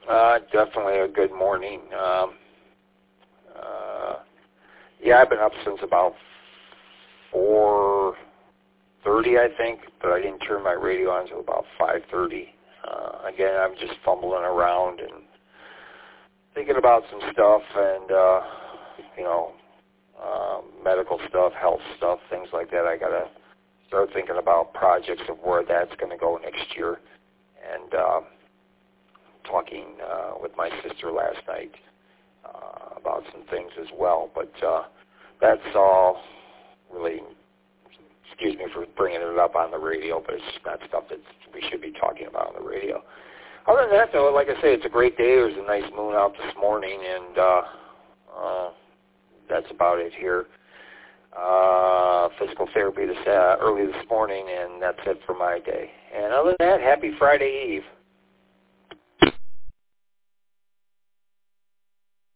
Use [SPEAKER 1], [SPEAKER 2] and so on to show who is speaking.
[SPEAKER 1] Definitely a good morning. Yeah, I've been up since about 4:30, I think, but I didn't turn my radio on until about 5:30. Again, I'm just fumbling around and thinking about some stuff and, medical stuff, health stuff, things like that. I got to start thinking about projects of where that's going to go next year. And talking with my sister last night about some things as well. But that's all really, excuse me for bringing it up on the radio, but it's not stuff that we should be talking about on the radio. Other than that, though, like I say, it's a great day. There's a nice moon out this morning, and that's about it here. Physical therapy early this morning, and that's it for my day. And other than that, happy Friday Eve.